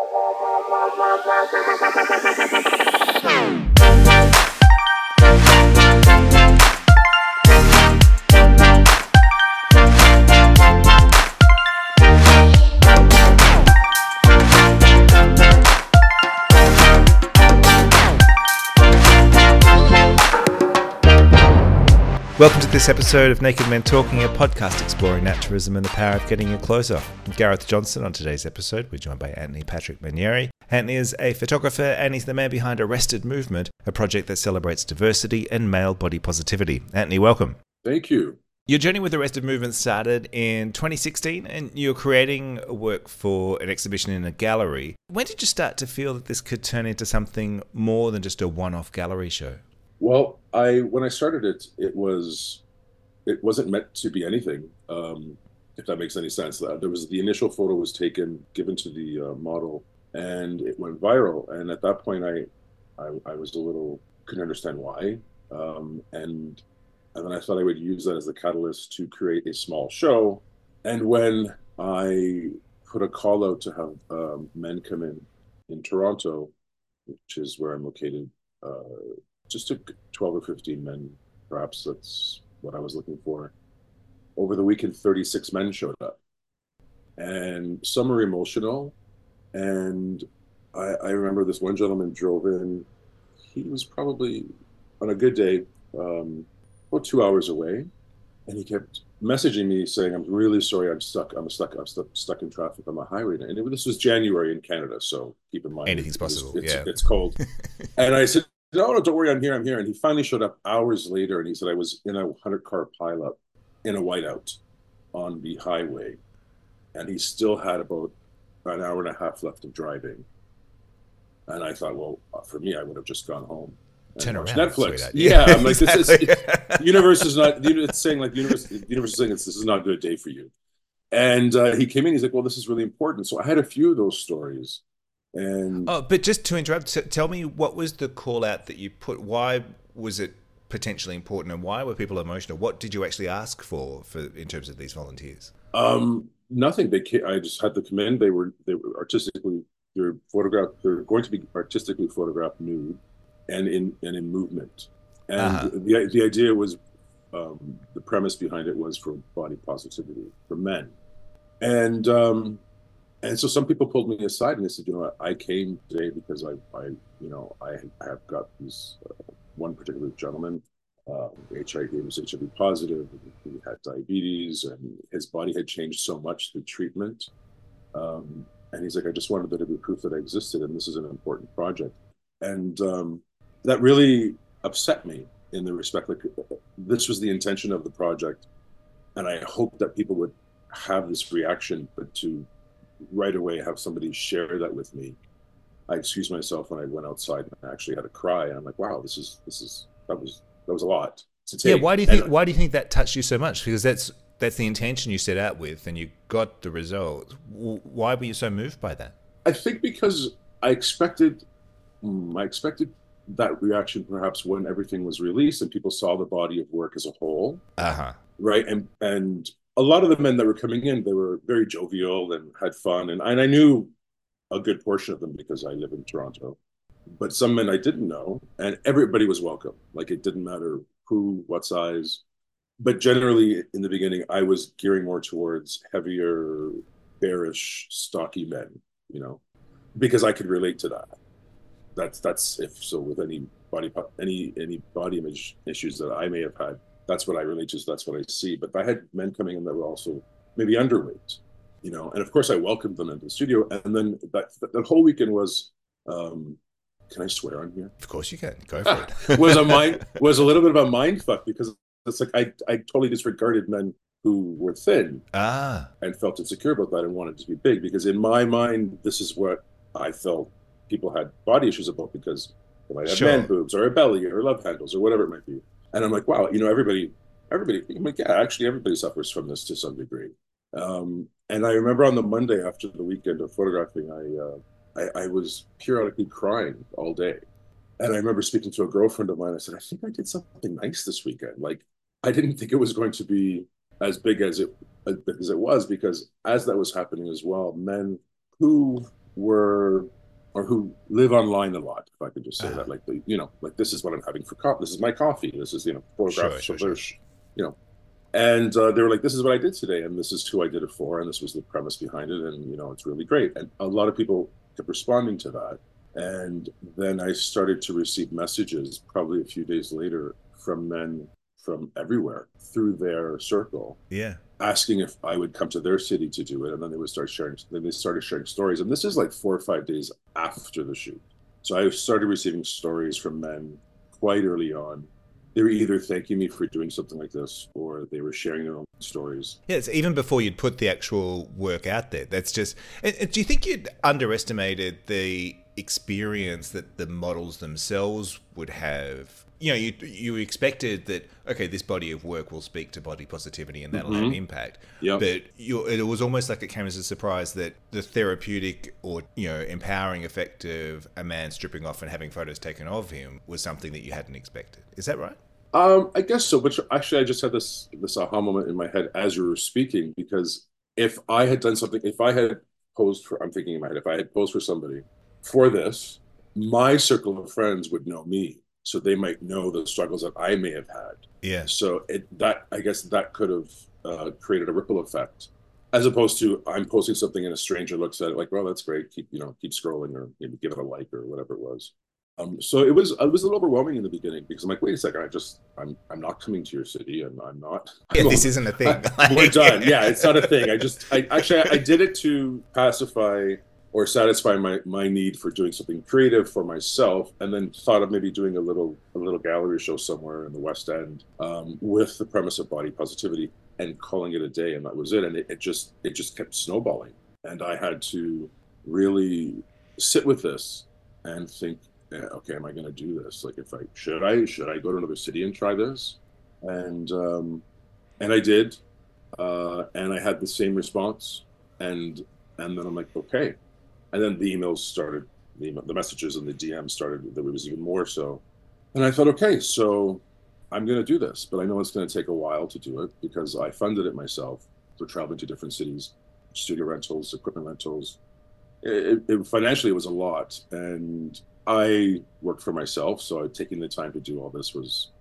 Welcome to this episode of Naked Men Talking, a podcast exploring naturism and the power of getting you closer. I'm Gareth Johnson. On today's episode, we're joined by Anthony Patrick Manieri. Anthony is a photographer and he's the man behind Arrested Movement, a project that celebrates diversity and male body positivity. Anthony, welcome. Thank you. Your journey with Arrested Movement started in 2016 and you're creating work for an exhibition in a gallery. When did you start to feel that this could turn into something more than just a one-off gallery show? Well, when I started it wasn't meant to be anything, if that makes any sense. The initial photo was taken, given to the model, and it went viral. And at that point, I was couldn't understand why, and then I thought I would use that as the catalyst to create a small show. And when I put a call out to have men come in Toronto, which is where I'm located. Just took 12 or 15 men, perhaps that's what I was looking for. Over the weekend, 36 men showed up. And some are emotional. And I remember this one gentleman drove in. He was probably, on a good day, about 2 hours away. And he kept messaging me saying, I'm really sorry, I'm stuck in traffic on the highway. And this was January in Canada, so keep in mind. Anything's possible, It's cold. And I said, no, don't worry, I'm here. And he finally showed up hours later, and he said I was in a 100-car pileup in a whiteout on the highway, and he still had about an hour and a half left of driving. And I thought, well, for me, I would have just gone home and turn watched around, Netflix. Yeah, I'm like, exactly. the universe is not. It's saying like the universe is saying this is not a good day for you. And he came in. He's like, well, this is really important. So I had a few of those stories. But just to interrupt, tell me, what was the call out that you put? Why was it potentially important, and why were people emotional? What did you actually ask for in terms of these volunteers? Nothing. I just had them come in. They were artistically. They're photographed. They're going to be artistically photographed nude, and in movement. And the idea was, the premise behind it was for body positivity for men, And so some people pulled me aside and they said, I came today because I have got this one particular gentleman, HIV, he was HIV positive, he had diabetes, and his body had changed so much through treatment. And he's like, I just wanted there to be proof that I existed, and this is an important project. And that really upset me in the respect, like, this was the intention of the project, and I hoped that people would have this reaction, but to right away have somebody share that with me. I excused myself when I went outside and I actually had a cry, and I'm like, wow, that was a lot to take. Yeah, why do you think that touched you so much? Because that's the intention you set out with, and you got the result. Why were you so moved by that? I think because I expected that reaction perhaps when everything was released and people saw the body of work as a whole. Right, and a lot of the men that were coming in, they were very jovial and had fun. And I knew a good portion of them because I live in Toronto. But some men I didn't know, and everybody was welcome. Like, it didn't matter who, what size. But generally, in the beginning, I was gearing more towards heavier, bearish, stocky men, because I could relate to that. That's if so with any body image issues that I may have had. That's what I relate to. That's what I see. But I had men coming in that were also maybe underweight, and of course I welcomed them into the studio. And then that whole weekend was, can I swear on here? Of course you can. Go for it. was a little bit of a mind fuck, because it's like I totally disregarded men who were thin and felt insecure about that and wanted to be big, because in my mind this is what I felt people had body issues about, because they might have man boobs or a belly or love handles or whatever it might be. And I'm like, wow, everybody, I'm like, yeah, actually everybody suffers from this to some degree. And I remember on the Monday after the weekend of photographing, I was periodically crying all day. And I remember speaking to a girlfriend of mine. I said, I think I did something nice this weekend. Like, I didn't think it was going to be as big as it was, because as that was happening as well, men who were or who live online a lot, if I could just say Uh-huh. that, like like this is what I'm having for coffee. This is my coffee. This is Sure, photographs sure, of their, sure. you know, and they were like, this is what I did today, and this is who I did it for, and this was the premise behind it, and it's really great. And a lot of people kept responding to that, and then I started to receive messages probably a few days later from men from everywhere through their circle Yeah. asking if I would come to their city to do it, and then they would start sharing. Then they started sharing stories, and this is like 4 or 5 days after the shoot. So I started receiving stories from men quite early on. They were either thanking me for doing something like this, or they were sharing their own stories. Yeah, it's even before you'd put the actual work out there. That's just. And do you think you'd underestimated the experience that the models themselves would have? You expected that, okay, this body of work will speak to body positivity and that'll have an Mm-hmm. impact. Yep. But it was almost like it came as a surprise that the therapeutic or empowering effect of a man stripping off and having photos taken of him was something that you hadn't expected. Is that right? I guess so. But actually, I just had this aha moment in my head as you were speaking, because if I had done something, if I had posed for, I'm thinking in my head, if I had posed for somebody for this, my circle of friends would know me, so they might know the struggles that I may have had. Yeah. So that I guess that could have created a ripple effect, as opposed to I'm posting something and a stranger looks at it like, well, that's great, keep scrolling or maybe give it a like or whatever it was. So it was a little overwhelming in the beginning because I'm like, wait a second, I'm not coming to your city, and Yeah, this isn't a thing. we're done. Yeah, it's not a thing. I did it to pacify or satisfy my need for doing something creative for myself, and then thought of maybe doing a little gallery show somewhere in the West End, with the premise of body positivity and calling it a day, and that was it. And it just kept snowballing, and I had to really sit with this and think, yeah, okay, am I going to do this? Like, if I should I go to another city and try this? And and I did, and I had the same response, and then I'm like, okay, and then the emails started, the messages and the DMs started. There was even more so, and I thought, okay, so I'm going to do this, but I know it's going to take a while to do it because I funded it myself. So traveling to different cities, studio rentals, equipment rentals, financially it was a lot, and I worked for myself, so taking the time to do all this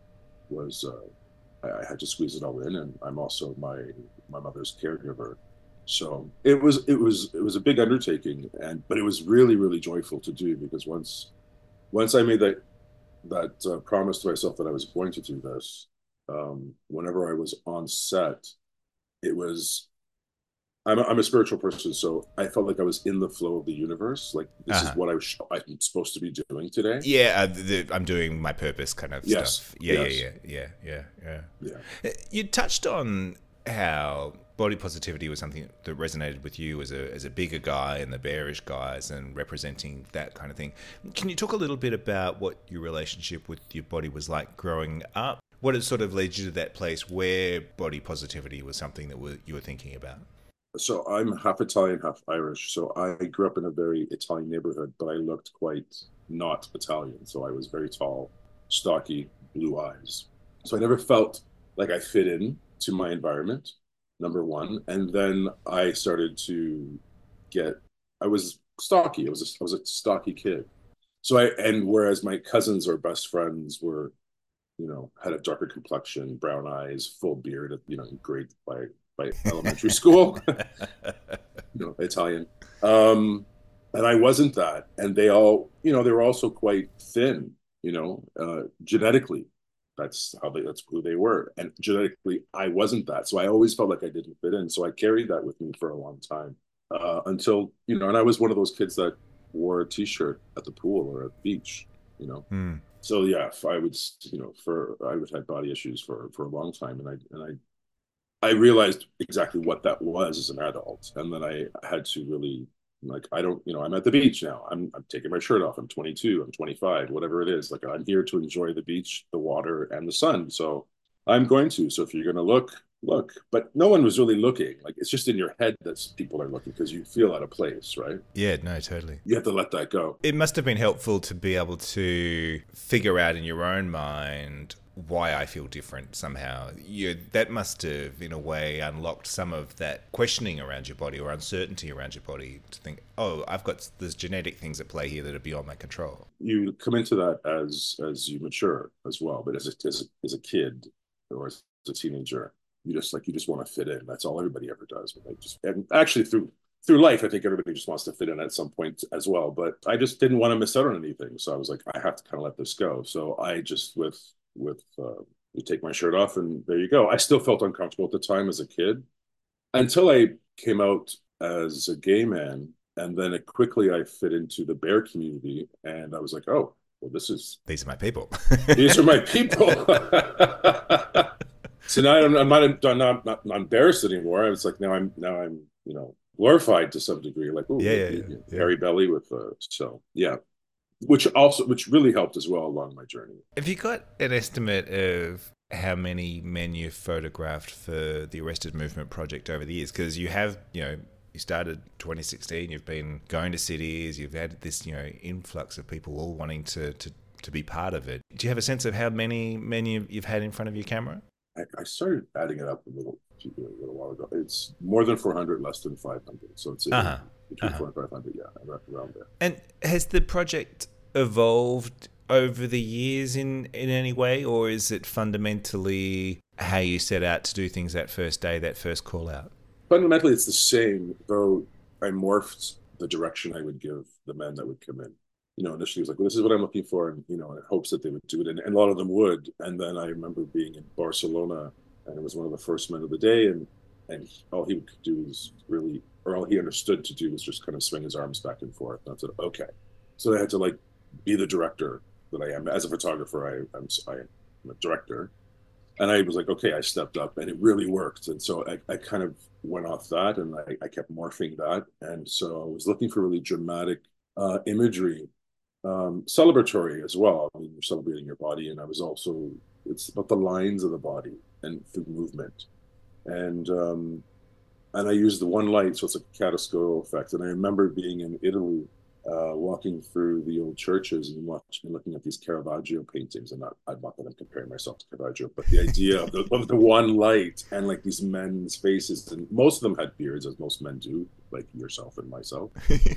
was I had to squeeze it all in, and I'm also my mother's caregiver, so it was a big undertaking, but it was really really joyful to do because once I made that promise to myself that I was going to do this, whenever I was on set, it was I'm a spiritual person, so I felt like I was in the flow of the universe. Like this is Uh-huh. what I'm supposed to be doing today. Yeah, I'm doing my purpose kind of Yes, stuff. Yeah, yes, yeah, yeah, yeah, yeah, yeah. yeah. You touched on how body positivity was something that resonated with you as a bigger guy and the bearish guys and representing that kind of thing. Can you talk a little bit about what your relationship with your body was like growing up? What it sort of led you to that place where body positivity was something that you were thinking about? So I'm half Italian, half Irish. So I grew up in a very Italian neighborhood, but I looked quite not Italian. So I was very tall, stocky, blue eyes. So I never felt like I fit in to my environment, number one. And then I started to get, I was stocky. I was a stocky kid. And whereas my cousins or best friends were, had a darker complexion, brown eyes, full beard, grade by elementary school, Italian. And I wasn't that. And they all, they were also quite thin, genetically. That's who they were. And genetically, I wasn't that. So I always felt like I didn't fit in. So I carried that with me for a long time, until, and I was one of those kids that wore a t-shirt at the pool or at the beach, you know. Hmm. So yeah, I would, I would have body issues for a long time. And I realized exactly what that was as an adult. And then I had to really, like, I don't, I'm at the beach now. I'm taking my shirt off. I'm 22, I'm 25, whatever it is. Like, I'm here to enjoy the beach, the water, and the sun. So I'm going to. So if you're going to look. But no one was really looking. Like, it's just in your head that people are looking because you feel out of place, right? Yeah, no, totally. You have to let that go. It must have been helpful to be able to figure out in your own mind why I feel different somehow. That must have, in a way, unlocked some of that questioning around your body or uncertainty around your body to think, oh, I've got there's genetic things at play here that are beyond my control. You come into that as you mature as well, but as a kid or as a teenager, you just want to fit in. That's all everybody ever does. And actually through life, I think everybody just wants to fit in at some point as well. But I just didn't want to miss out on anything, so I was like, I have to kind of let this go. So I just with you take my shirt off, and there you go. I still felt uncomfortable at the time as a kid until I came out as a gay man, and then quickly I fit into the bear community, and I was like, oh, well, these are my people. these are my people. So now I'm not embarrassed anymore. I was like, now I'm glorified to some degree, like, oh, hairy belly with so yeah, which really helped as well along my journey. Have you got an estimate of how many men you've photographed for the Arrested Movement project over the years? Because you have, you started 2016, you've been going to cities, you've had this, influx of people all wanting to be part of it. Do you have a sense of how many men you've had in front of your camera? I started adding it up a little while ago. It's more than 400, less than 500. So it's between 400 and 500, yeah, around there. And has the project evolved over the years in any way, or is it fundamentally how you set out to do things that first day, that first call out? Fundamentally, it's the same, though I morphed the direction I would give the men that would come in. Initially it was like, well, this is what I'm looking for, and in hopes that they would do it, and a lot of them would. And then I remember being in Barcelona, and it was one of the first men of the day, and all he would do was all he understood to do was just kind of swing his arms back and forth. And I said, okay. So I had to be the director that I am as a photographer. I'm a director, and I was like, okay, I stepped up, and it really worked. And so I kind of went off that, and I kept morphing that, and so I was looking for really dramatic imagery. Celebratory as well. I mean, you're celebrating your body, and it's about the lines of the body and through movement, and I use the one light, so it's a chiaroscuro effect. And I remember being in Italy, walking through the old churches and looking at these Caravaggio paintings. And I'm not that I'm comparing myself to Caravaggio, but the idea of the one light and like these men's faces, and most of them had beards, as most men do, like yourself and myself.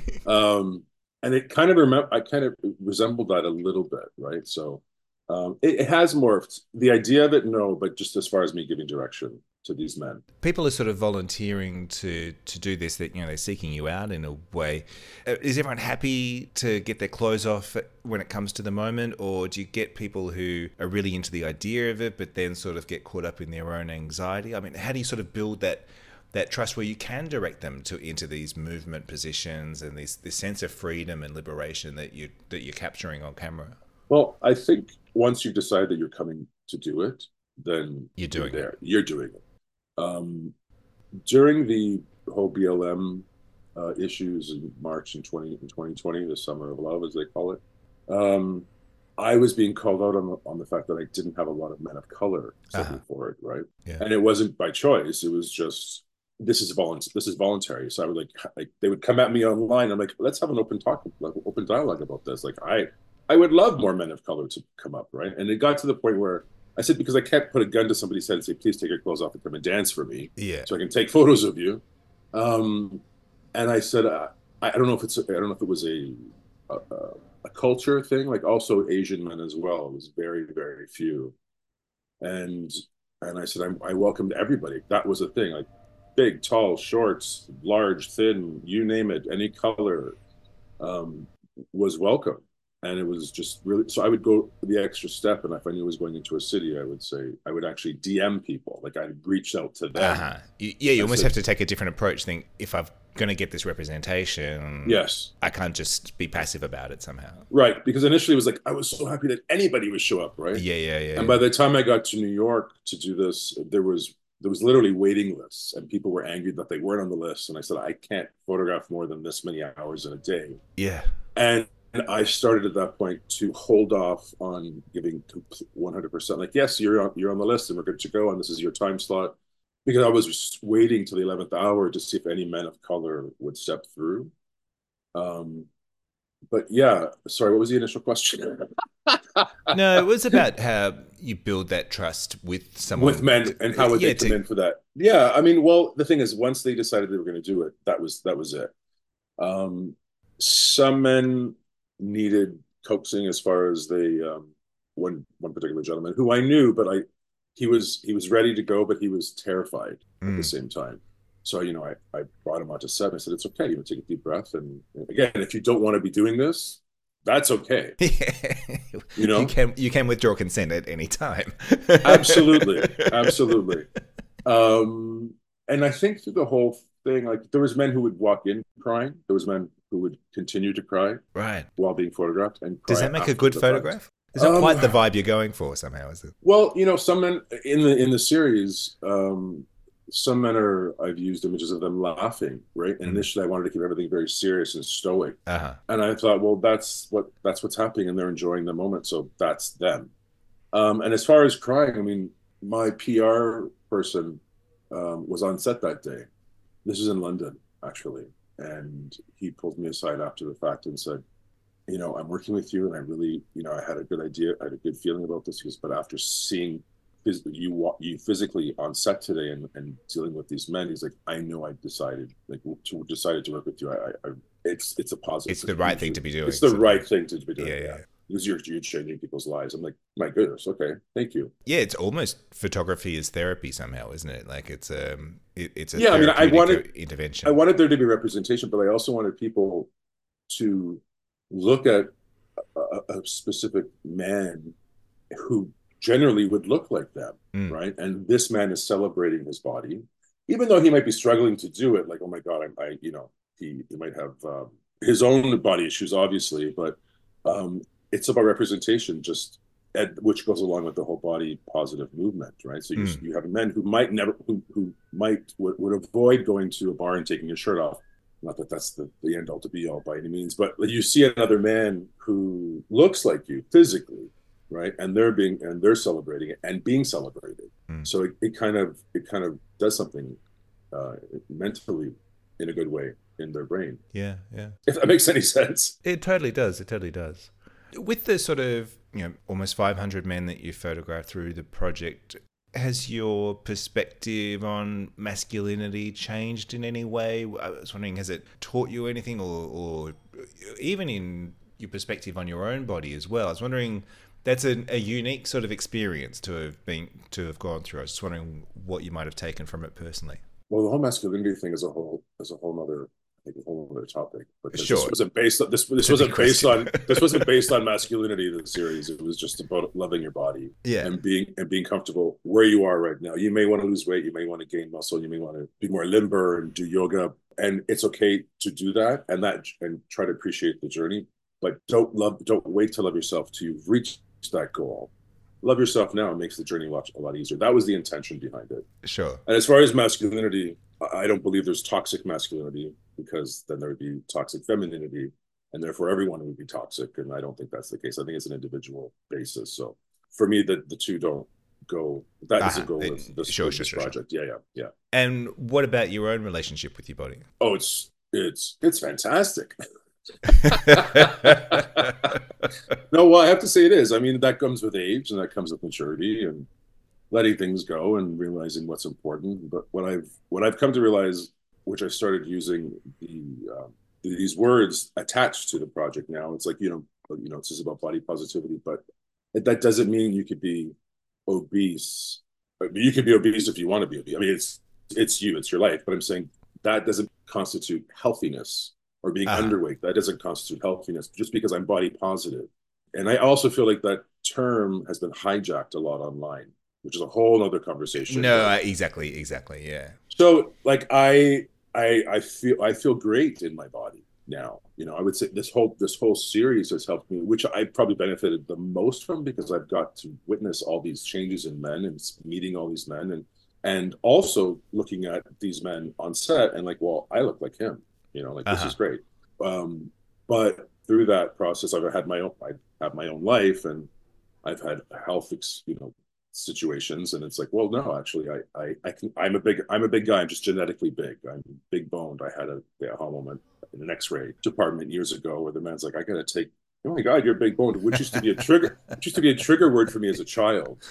And it kind of I kind of resembled that a little bit, right? So it has morphed. The idea of it, no, but just as far as me giving direction to these men. People are sort of volunteering to do this, that they're seeking you out in a way. Is everyone happy to get their clothes off when it comes to the moment, or do you get people who are really into the idea of it but then sort of get caught up in their own anxiety? I mean, how do you sort of build that trust where you can direct them into these movement positions and this sense of freedom and liberation that you're capturing on camera? Well, I think once you decide that you're coming to do it, then you're doing it. You're doing it. During the whole BLM issues in March in 2020, the Summer of Love, as they call it, I was being called out on the fact that I didn't have a lot of men of color stepping forward, right? Yeah. And it wasn't by choice. It was just, this is voluntary. So I would like they would come at me online. I'm like, let's have an open dialogue about this. Like I would love more men of color to come up, right? And it got to the point where I said, because I can't put a gun to somebody's head and say, please take your clothes off and come and dance for me, so I can take photos of you. And I said, I don't know if it was a culture thing, like also Asian men as well. It was very, very few. And I said, I welcomed everybody. That was a thing, like big, tall, shorts, large, thin, you name it, any color was welcome. And it was just really, so I would go the extra step. And if I knew I was going into a city, I would actually DM people. Like I'd reach out to them. You almost have to take a different approach. Think, if I'm going to get this representation, yes, I can't just be passive about it somehow. Right. Because initially it was like, I was so happy that anybody would show up. Right. Yeah. And by the time I got to New York to do this, there was literally waiting lists, and people were angry that they weren't on the list. And I said, I can't photograph more than this many hours in a day. Yeah. And I started at that point to hold off on giving 100%. Like, yes, you're on the list and we're good to go, and this is your time slot. Because I was just waiting till the 11th hour to see if any men of color would step through. But yeah, sorry, what was the initial question? No, it was about how you build that trust with With someone. men and how would Yeah, they come in for that? Yeah, I mean, well, the thing is, once they decided they were going to do it, that was it. Um, some men needed coaxing as far as they one particular gentleman who I knew, but I he was ready to go, but he was terrified at the mm. same time. So I brought him onto set. And I said, "It's okay. You take a deep breath, and again, if you don't want to be doing this, that's okay. You You know, can withdraw consent at any time. absolutely, absolutely." Um, and I think through the whole thing, like there was men who would walk in crying. There was men who would continue to cry Right. while being photographed and Does cry that make a after good the fact. photograph? It's not Um, quite the vibe you're going for somehow, is it? well, some men in the series, some men are I've used images of them laughing, right? And Mm. initially I wanted to keep everything very serious and stoic. Uh-huh. And I thought, well, that's what's happening, and they're enjoying the moment, so that's them. And as far as crying, I mean, my PR person was on set that day. This was in London, actually, and he pulled me aside after the fact and said, I'm working with you, and I really, I had a good idea, I had a good feeling about this. He goes, but after seeing you physically on set today and dealing with these men, he's like, I know I decided to work with you. It's a positive. It's the right thing to be It's doing, the sort of right thing. thing to be doing. Yeah, Yeah, yeah. because you're changing people's lives. I'm like, my goodness, okay, thank you. Yeah, it's almost photography is therapy somehow, isn't it? Like it's a Yeah, I mean, therapeutic I intervention. wanted there to be representation, but I also wanted people to look at a specific man who generally would look like them, Mm. right? And this man is celebrating his body, even though he might be struggling to do it. Like, oh my God, he might have his own body issues, obviously, but um, it's about representation, just which goes along with the whole body positive movement, right? So Mm. you have men who might never, who might would avoid going to a bar and taking his shirt off. Not that that's the end all to be all by any means, but you see another man who looks like you physically, right? And they're celebrating it and being celebrated. Mm. So it kind of does something mentally in a good way in their brain, Yeah, yeah. if that makes any sense. It totally does. It totally does. With the sort of, almost 500 men that you photographed through the project, has your perspective on masculinity changed in any way? I was wondering, has it taught you anything, or even in your perspective on your own body as well? I was wondering, that's a unique sort of experience to have gone through. I was just wondering what you might have taken from it personally. Well, the whole masculinity thing is a whole other, I think, a whole other topic, because this Sure, wasn't based on it's a big question. this wasn't based on masculinity. The series, it was just about loving your body Yeah. and being comfortable where you are right now. You may want to lose weight, you may want to gain muscle, you may want to be more limber and do yoga, and it's okay to do that, and try to appreciate the journey, but don't wait to love yourself till you've reached that goal. Love yourself now. It makes the journey a lot easier. That was the intention behind it. Sure. And as far as masculinity, I don't believe there's toxic masculinity, because then there would be toxic femininity, and therefore everyone would be toxic. And I don't think that's the case. I think it's an individual basis. So for me, the two don't go. That doesn't go with this, Sure, with sure, this sure, sure. project. Yeah, yeah, yeah. And what about your own relationship with your body? Oh, it's fantastic. No, well, I have to say it is. I mean, that comes with age, and that comes with maturity, and letting things go and realizing what's important. But what I've come to realize, which I started using these words attached to the project now. It's like, it's just about body positivity, but that doesn't mean you could be obese. I mean, you could be obese if you want to be obese. I mean, it's your life. But I'm saying that doesn't constitute healthiness, or being Uh-huh. underweight. That doesn't constitute healthiness just because I'm body positive. And I also feel like that term has been hijacked a lot online, which is a whole other conversation. No, But exactly, yeah. so, like, I feel great in my body now. I would say this whole series has helped me, which I probably benefited the most from, because I've got to witness all these changes in men and meeting all these men, and also looking at these men on set and like, well, I look like him. Like, this Uh-huh. is great. But through that process, I have my own life, and I've had health, situations, and it's like, well, no, actually, I'm a big guy. I'm just genetically big. I'm big boned. I had a moment in an X-ray department years ago where the man's like, I got to take Oh my God, you're big boned, which used to be a trigger, which used to be a trigger word for me as a child.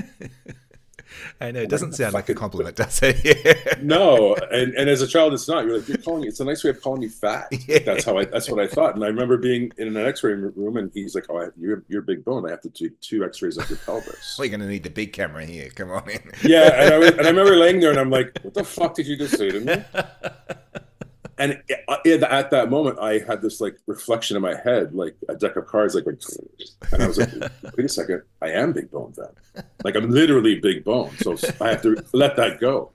I know it I'm like, doesn't what the sound like fuck? a compliment, does it? No, and as a child, it's not. You're like, you're calling. It's a nice way of calling me fat. Like Yeah. that's what I thought. And I remember being in an X-ray room, and he's like, "Oh, you're big bone. I have to do two X-rays of your pelvis." We're going to need the big camera here. Come on Yeah, in. and I remember laying there, and I'm like, "What the fuck did you just say to me?" And at that moment, I had this like reflection in my head, like a deck of cards, and I was like, "Wait a second, I am big bone then. Like I'm literally big bone, so I have to let that go."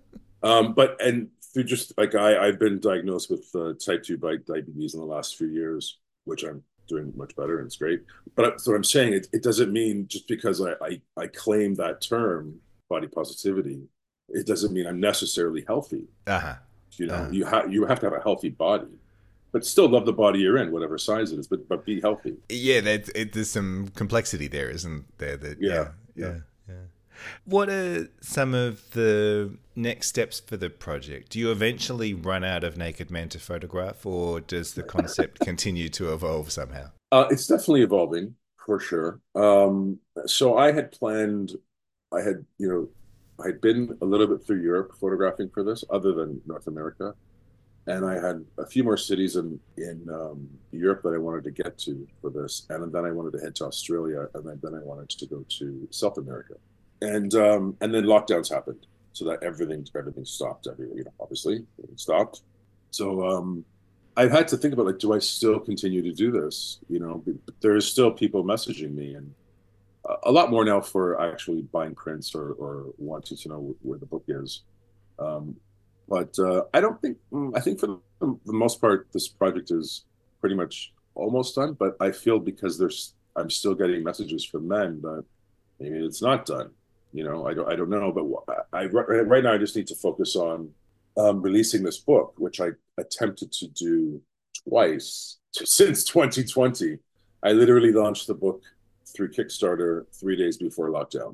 But and through just like I've been diagnosed with type 2 diabetes in the last few years, which I'm doing much better and it's great. But so I'm saying it doesn't mean just because I claim that term, body positivity, it doesn't mean I'm necessarily healthy. Uh-huh. You know, Uh-huh. you have to have a healthy body, but still love the body you're in, whatever size it is, but be healthy. Yeah, there's some complexity there, isn't there? That Yeah, yeah, yeah. yeah, yeah. What are some of the next steps for the project? Do you eventually run out of naked men to photograph, or does the concept continue to evolve somehow? It's definitely evolving for sure. So I had planned, I had, I had been a little bit through Europe photographing for this, other than North America, and I had a few more cities in Europe that I wanted to get to for this, and then I wanted to head to Australia, and then I wanted to go to South America, and then lockdowns happened, so that everything stopped. Obviously, everything stopped. So I've had to think about like, do I still continue to do this? But there is still people messaging me, and a lot more now for actually buying prints or wanting to know where the book is. Um, but I don't think I think for the most part, this project is pretty much almost done. But I feel because I'm still getting messages from men that maybe it's not done. I don't know. But right now I just need to focus on releasing this book, which I attempted to do twice since 2020. I literally launched the book through Kickstarter 3 days before lockdown.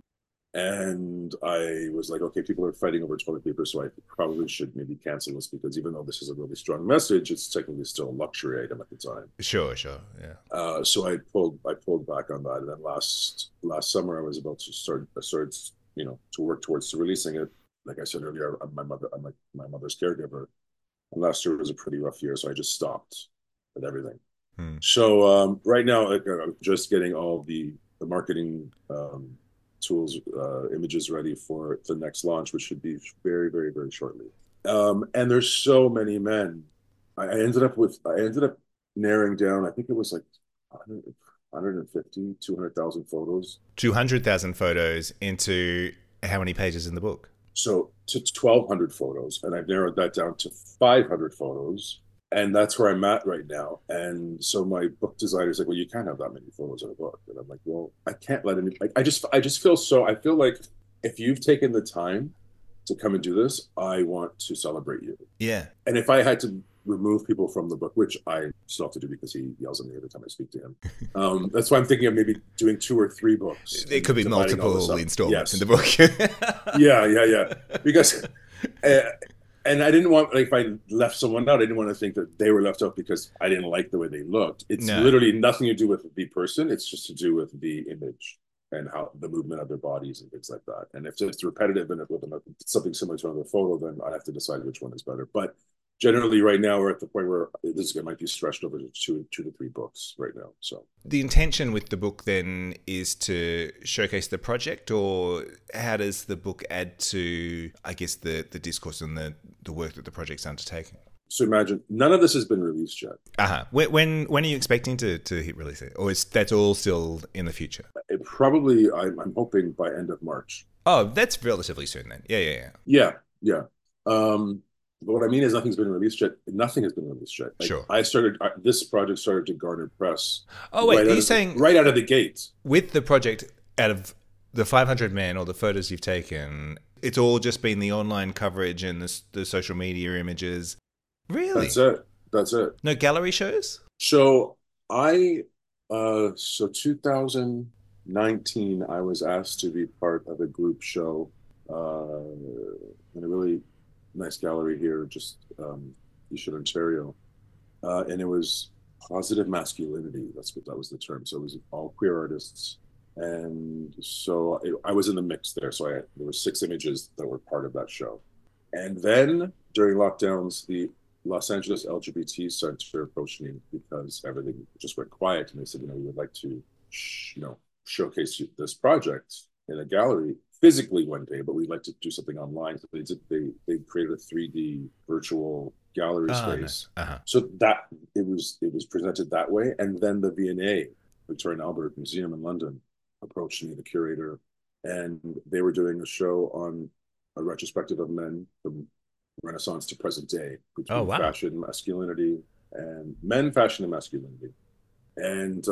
And I was like, okay, people are fighting over toilet paper, so I probably should maybe cancel this because even though this is a really strong message, it's technically still a luxury item at the time. Sure, sure, yeah. So I pulled back on that, and then last summer I was about to started to work towards releasing it. Like I said earlier, I'm like my mother's caregiver, and last year was a pretty rough year, so I just stopped with everything. Hmm. So right now, I'm just getting all the marketing tools, images ready for the next launch, which should be very, very, very shortly. And there's so many men. I ended up narrowing down. I think it was like 150, 200,000 photos. 200,000 photos into how many pages in the book? So to 1,200 photos, and I've narrowed that down to 500 photos, and that's where I'm at right now. And so my book designer's like, "Well, you can't have that many photos in a book," and I'm like, "Well, I can't let any. I just feel like if you've taken the time to come and do this, I want to celebrate you. Yeah. And if I had to remove people from the book, which I still have to do because he yells at me every time I speak to him, that's why I'm thinking of maybe doing 2 or 3 books. There could be multiple installments in Yes. the book. Yeah. Because, uh, and I didn't want, like, if I left someone out, I didn't want to think that they were left out because I didn't like the way they looked. It's No. literally nothing to do with the person. It's just to do with the image and how the movement of their bodies and things like that. And if it's repetitive and with something similar to another photo, then I have to decide which one is better. But generally, right now we're at the point where this might be stretched over to two to three books right now. So the intention with the book then is to showcase the project, or how does the book add to, I guess, the discourse and the work that the project's undertaking? So imagine none of this has been released yet. Uh-huh. When are you expecting to hit release it? Or is that's all still in the future? It probably, I'm hoping by end of March. Oh, that's relatively soon then. Yeah. But what I mean is nothing's been released yet. Nothing has been released yet. Like, Sure. This project started to garner press. Oh, wait, are you saying right out of the gate? With the project, out of the 500 men or the photos you've taken, it's all just been the online coverage and the social media images? Really? That's it. No gallery shows? So 2019, I was asked to be part of a group show in a really nice gallery here, just Eastern Ontario, and it was positive masculinity. That was the term. So it was all queer artists, and so I was in the mix there. So there were 6 images that were part of that show, and then during lockdowns, the Los Angeles LGBT Center approached me because everything just went quiet, and they said, we would like to, showcase this project in a gallery physically one day, but we'd like to do something online. So they created a 3D virtual gallery space. Nice. Uh-huh. So that it was presented that way, and then the V&A, Victoria and Albert Museum in London, approached me, the curator, and they were doing a show on a retrospective of men from Renaissance to present day, between fashion, masculinity, and men, fashion, and masculinity. And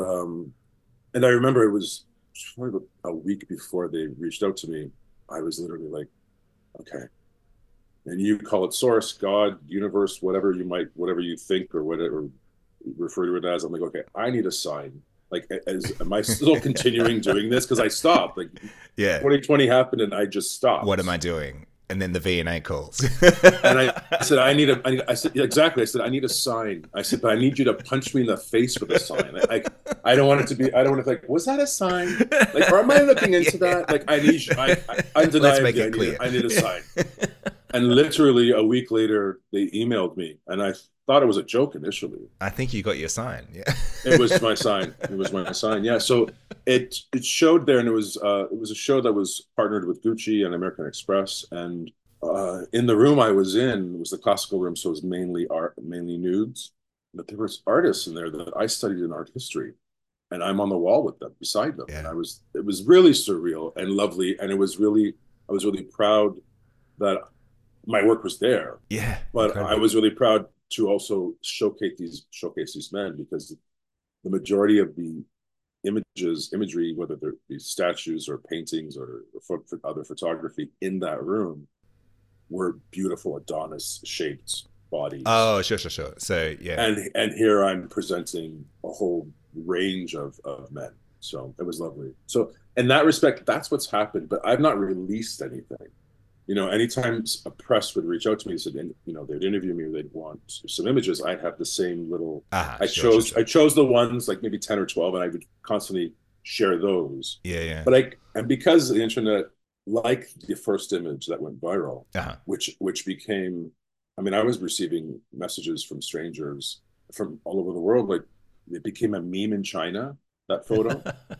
I remember it was probably a week before they reached out to me. I was literally like, okay. And you call it source, God, universe, whatever you think or whatever refer to it as. I'm like, okay, I need a sign. Like, am I still continuing doing this? Because I stopped. Like, 2020 happened and I just stopped. What am I doing? And then the V&A calls. And I said, I said, exactly. I said, I need a sign. I said, but I need you to punch me in the face with a sign. I don't want it to be, I don't want to like, was that a sign? Like, or am I looking into that? Like, I need, undeniably, Let's make it clear. I need a sign. And literally a week later, they emailed me, and I thought it was a joke initially. I think you got your sign. Yeah, it was my sign. It was my sign. Yeah. So it showed there, and it was a show that was partnered with Gucci and American Express. And in the room I was in was the classical room, so it was mainly art, mainly nudes. But there was artists in there that I studied in art history, and I'm on the wall with them, beside them. Yeah. And it was really surreal and lovely, and I was really proud that my work was there. Yeah. But incredible. I was really proud to also showcase these men, because the majority of the imagery, whether they're be statues or paintings or other photography in that room, were beautiful Adonis shaped bodies. Oh, sure. So yeah. And here I'm presenting a whole range of men. So it was lovely. So in that respect, that's what's happened. But I've not released anything. Anytime a press would reach out to me and said, they'd interview me, or they'd want some images, I'd have the same little. I chose the ones like maybe 10 or 12, and I would constantly share those. Yeah. But and because the internet, like the first image that went viral, which became, I was receiving messages from strangers from all over the world. Like, it became a meme in China, that photo,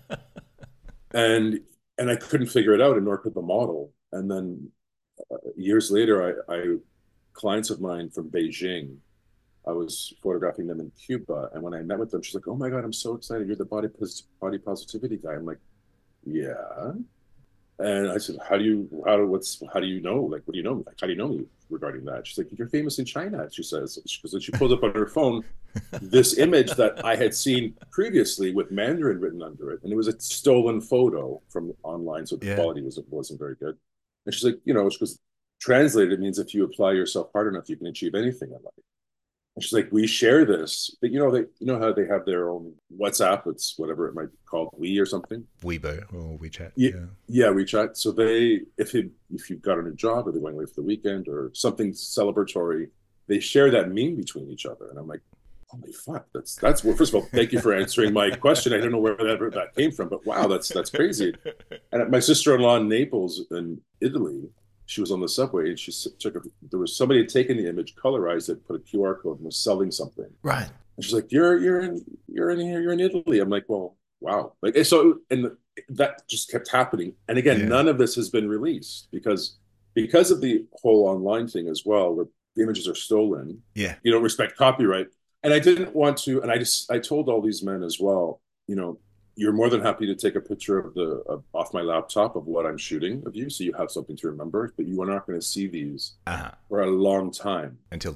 and I couldn't figure it out, and nor could the model. And then years later, I clients of mine from Beijing, I was photographing them in Cuba, and when I met with them, she's like, "Oh my God, I'm so excited! You're the body positivity guy." I'm like, "Yeah." And I said, "How do you know? Like, what do you know? Like, how do you know me regarding that?" She's like, "You're famous in China," she says, because she pulls up on her phone this image that I had seen previously with Mandarin written under it, and it was a stolen photo from online, so the quality wasn't very good. And she's like, because translated, it means if you apply yourself hard enough, you can achieve anything in life. And she's like, we share this, but how they have their own WhatsApp, it's whatever it might be called, We or something. Weibo or WeChat. Yeah, WeChat. So if you've got a new job, or they're going away for the weekend or something celebratory, they share that meme between each other. And I'm like, holy fuck, that's well, first of all, thank you for answering my question. I don't know where that came from, but wow, that's crazy. And my sister-in-law in Naples in Italy, she was on the subway, and there was somebody had taken the image, colorized it, put a QR code, and was selling something. Right. And she's like, you're in here, you're in Italy. I'm like, well, wow. Like, so, and that just kept happening. And again, none of this has been released because of the whole online thing as well, where the images are stolen. Yeah. You don't respect copyright. And I didn't want to, and I told all these men as well, you're more than happy to take a picture of off my laptop of what I'm shooting of you, so you have something to remember, but you are not going to see these for a long time. Until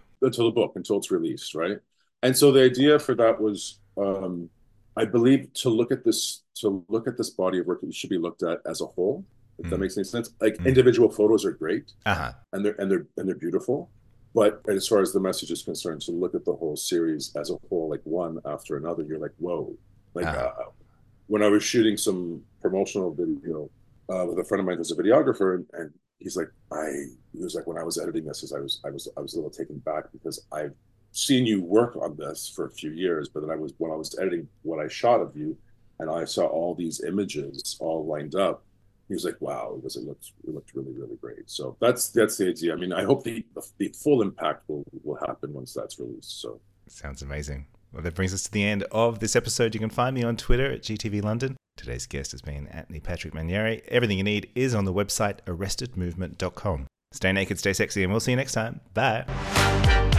it's released, right? And so the idea for that was, I believe, to look at this body of work, it should be looked at as a whole, if that makes any sense. Like, individual photos are great, and they're beautiful. But as far as the message is concerned, to look at the whole series as a whole, like one after another, you're like, whoa. Like, when I was shooting some promotional video with a friend of mine who's a videographer, and he's like, he was like, when I was editing this, I was a little taken back, because I've seen you work on this for a few years, but then when I was editing what I shot of you, and I saw all these images all lined up. He was like, "Wow, because it looked really really great." So that's the idea. I mean, I hope the full impact will happen once that's released. So Sounds amazing. Well, that brings us to the end of this episode. You can find me on Twitter at GTV London. Today's guest has been Anthony Patrick Manieri. Everything you need is on the website arrestedmovement.com. Stay naked, stay sexy, and we'll see you next time. Bye.